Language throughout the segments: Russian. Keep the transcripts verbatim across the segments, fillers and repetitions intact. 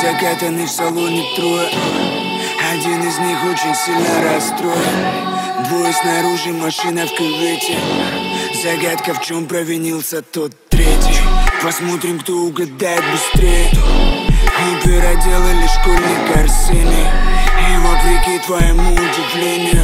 Закатаны в салоне трое. Один из них очень сильно расстроен. Двое снаружи, машина в кювете. Загадка, в чем провинился тот третий. Посмотрим, кто угадает быстрее. Мы переделали школьник Арсений. И вопреки твоему удивлению,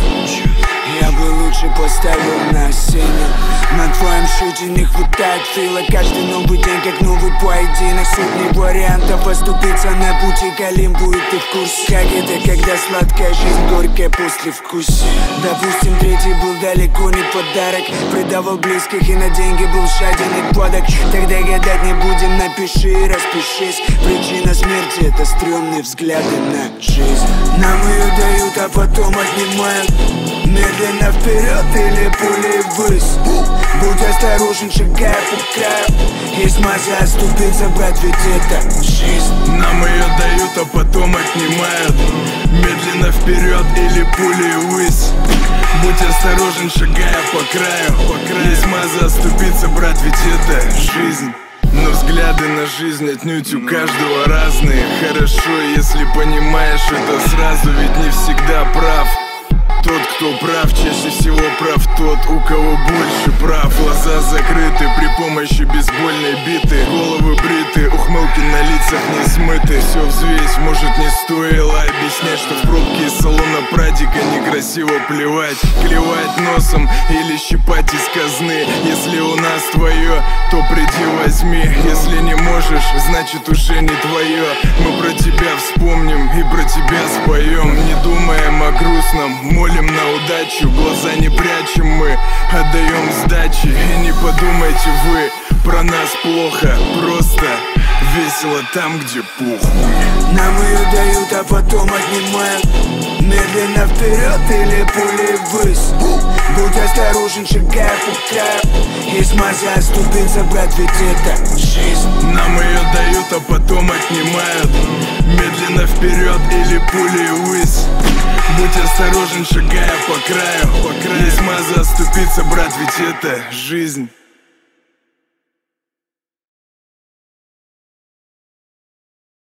я бы лучше поставил на сцене. На твоем счете не хватает фила. Каждый новый день как новый поединок. Сотни вариантов оступиться на пути к Олимпу. И ты в курсе, как это, когда сладкая жизнь горькая после вкуса. Допустим, третий был далеко не подарок. Предавал близких и на деньги был жаден и падок. Тогда гадать не будем, напиши и распишись. Причина смерти — это стрёмные взгляды на жизнь. Нам ее дают, а потом отнимают. Медленно вперед или пулей ввысь. Будь осторожен, шагая по краю. Есть масса оступиться, брат, ведь это жизнь. Нам ее дают, а потом отнимают. Медленно вперед или пулей ввысь. Будь осторожен, шагая по краю, по краю. Есть масса оступиться, брат, ведь это жизнь. Но взгляды на жизнь отнюдь у каждого разные. Хорошо, если понимаешь это сразу, ведь не всегда прав тот, кто прав, чаще всего прав тот, у кого больше прав. Глаза закрыты при помощи бейсбольной биты. Головы бриты, ухмылки на лицах не смыты. Все взвесь, может не стоило объяснять, что в пробке из салона прадика некрасиво плевать. Клевать носом или щипать из казны. Если у нас твое, то приди возьми. Если не можешь, значит уже не твое. Мы про тебя вспомним и про тебя споем. Не думаем о грустном, молим на удачу. Глаза не прячем мы, отдаем сдачи. И не подумайте вы про нас плохо. Просто весело там, где похуй. Нам ее дают, а потом отнимают. Медленно вперед или пулей ввысь. Будь осторожен, шагая по краю. Есть масса оступиться, брат, ведь это жизнь. Нам ее дают, а потом отнимают. Медленно вперед или пулей ввысь. Будь осторожен, шагая по краю, по краю. Есть масса оступиться, брат, ведь это жизнь.